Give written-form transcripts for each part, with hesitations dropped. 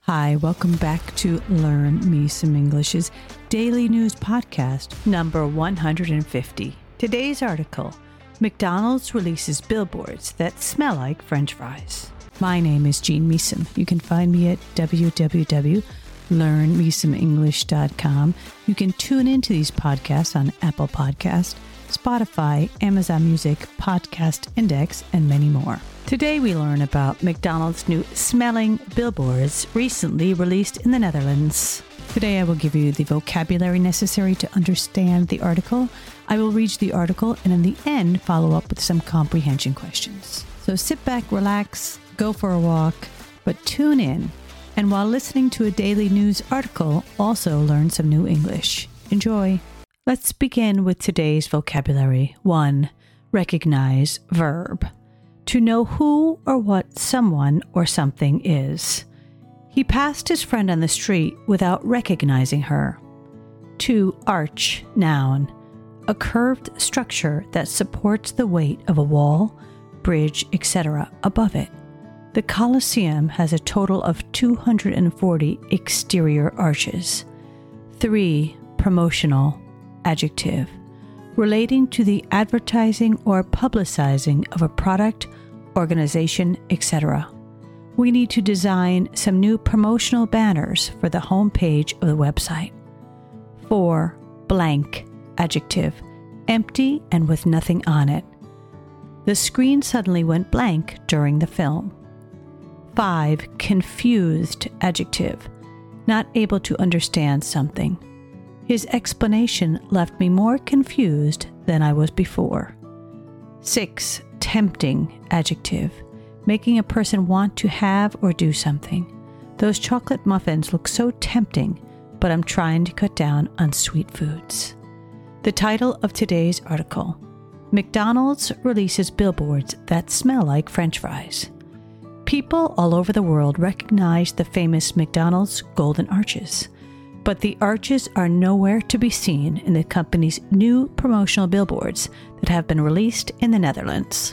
Hi, welcome back to Learn Me Some English's daily news podcast, number 150. Today's article, McDonald's releases billboards that smell like French fries. My name is Jean Meesum. You can find me at www.learnmesomenglish.com. You can tune into these podcasts on Apple Podcast, Spotify, Amazon Music, Podcast Index, and many more. Today we learn about McDonald's new smelling billboards recently released in the Netherlands. Today I will give you the vocabulary necessary to understand the article. I will read the article and in the end follow up with some comprehension questions. So sit back, relax, go for a walk, but tune in. And while listening to a daily news article, also learn some new English. Enjoy. Let's begin with today's vocabulary. 1. Recognize verb. To know who or what someone or something is. He passed his friend on the street without recognizing her. 2. Arch, noun. A curved structure that supports the weight of a wall, bridge, etc. above it. The Colosseum has a total of 240 exterior arches. 3. Promotional, adjective. Relating to the advertising or publicizing of a product, organization, etc. We need to design some new promotional banners for the home page of the website. 4. Blank, adjective. Empty and with nothing on it. The screen suddenly went blank during the film. 5. Confused, adjective. Not able to understand something. His explanation left me more confused than I was before. 6. Tempting, adjective. Making a person want to have or do something. Those chocolate muffins look so tempting, but I'm trying to cut down on sweet foods. The title of today's article, McDonald's releases billboards that smell like French fries. People all over the world recognize the famous McDonald's Golden Arches. But the arches are nowhere to be seen in the company's new promotional billboards that have been released in the Netherlands.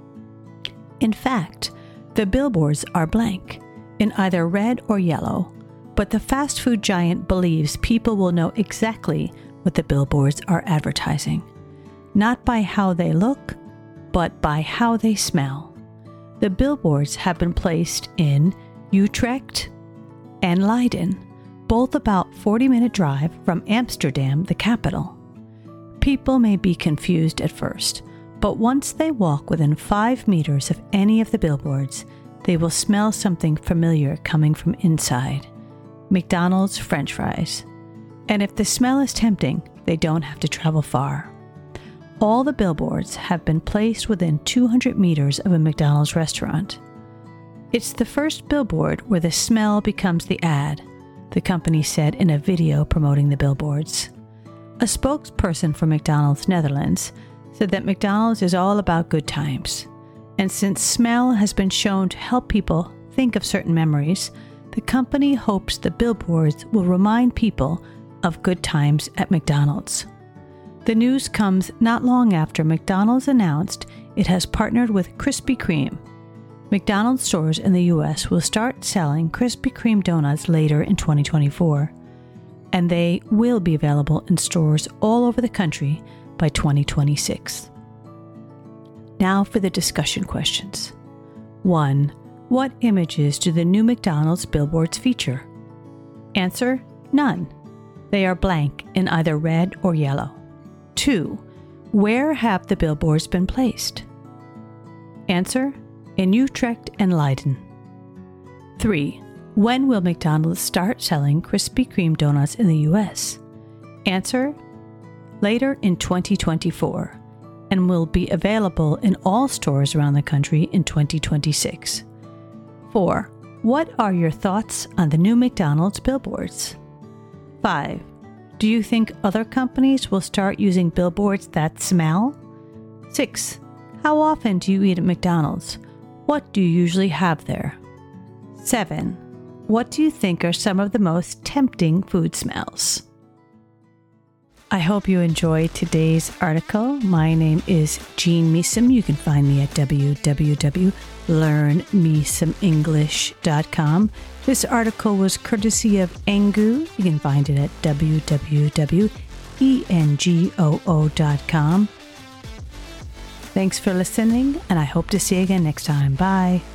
In fact, the billboards are blank, in either red or yellow, but the fast food giant believes people will know exactly what the billboards are advertising, not by how they look, but by how they smell. The billboards have been placed in Utrecht and Leiden, both about 40-minute drive from Amsterdam, the capital. People may be confused at first, but once they walk within 5 meters of any of the billboards, they will smell something familiar coming from inside. McDonald's French fries. And if the smell is tempting, they don't have to travel far. All the billboards have been placed within 200 meters of a McDonald's restaurant. It's the first billboard where the smell becomes the ad, the company said in a video promoting the billboards. A spokesperson for McDonald's Netherlands said that McDonald's is all about good times. And since smell has been shown to help people think of certain memories, the company hopes the billboards will remind people of good times at McDonald's. The news comes not long after McDonald's announced it has partnered with Krispy Kreme. McDonald's stores in the U.S. will start selling Krispy Kreme donuts later in 2024, and they will be available in stores all over the country by 2026. Now for the discussion questions. 1. What images do the new McDonald's billboards feature? Answer: none. They are blank in either red or yellow. 2. Where have the billboards been placed? Answer: in Utrecht and Leiden. 3. When will McDonald's start selling Krispy Kreme donuts in the U.S.? Answer: later in 2024, and will be available in all stores around the country in 2026. 4. What are your thoughts on the new McDonald's billboards? 5. Do you think other companies will start using billboards that smell? 6. How often do you eat at McDonald's? What do you usually have there? 7. What do you think are some of the most tempting food smells? I hope you enjoyed today's article. My name is Jean Measom. You can find me at www.learnmesomenglish.com. This article was courtesy of Engoo. You can find it at www.engoo.com. Thanks for listening, and I hope to see you again next time. Bye.